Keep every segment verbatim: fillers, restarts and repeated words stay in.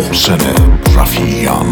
محسن رفیعیان.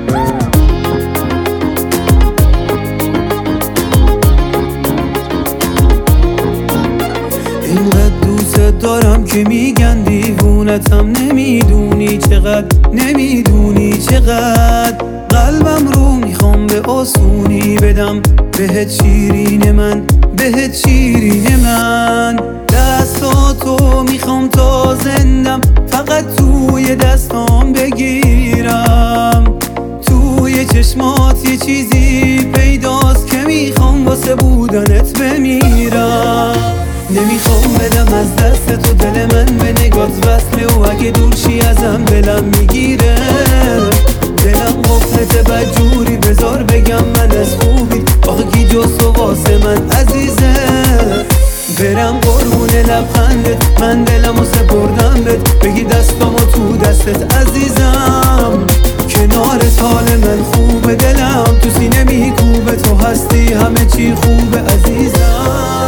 اینقدر دوست دارم که میگن دیوونتم، نمیدونی چقدر، نمیدونی چقدر قلبم رو میخوام به آسونی بدم بهت شیرین من، بهت شیرین من. دستاتو میخوام تا زندم فقط توی دستام بگیرم، توی چشمات یه چیزی پیداست که میخوام واسه بودنت بمیرم. نمیخوام بدم از دست تو دل من به نگات وصله و اگه دور شی ازم دلم میگیره، دلم غفلت بدجوری بذار بگم من از خوبی آخه کی جز تو واسه من عزیزه. برم قربون لبخندت من دلمو سپردم بهت، بگی دستامو تو دستت عزیزم. کنارت حال من خوبه، دلم تو سینه میکوبه، تو هستی همه چی خوبه عزیزم.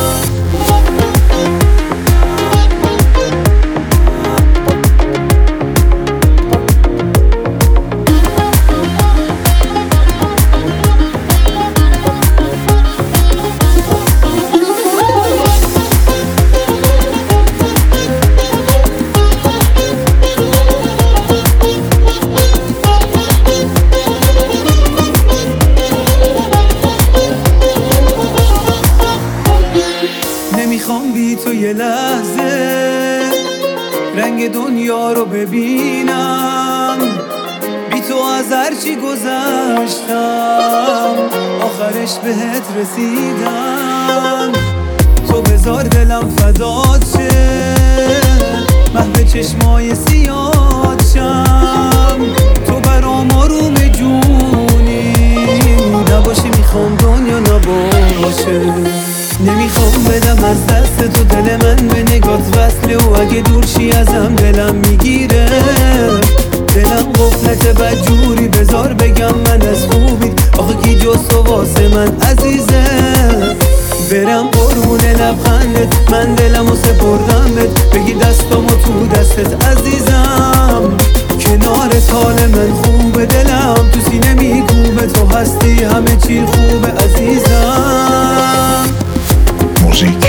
نمیخوام بی تو یه لحظه رنگ دنیا رو ببینم، بی تو از هرچی گذشتم آخرش بهت رسیدم. تو بذار دلم فدات شه، محو چشمای سیاد شم، تو برام آروم جونی نباشی، میخوام دنیا نباشه. نمیخوام بدم از دست تو دل من به نگات وصله و اگه دور شی ازم دلم میگیره، دلم غفلت بدجوری بذار بگم من از خوبی آخه کی جز تو واسه من عزیزه. برم قربون لبخندت من دلمو سپردم بهت، بگی دستامو تو دستت عزیزم. کنارت حال من خوبه، دلم تو سینه میکوبه، تو هستی همه چی خوبه عزیزم. موزیک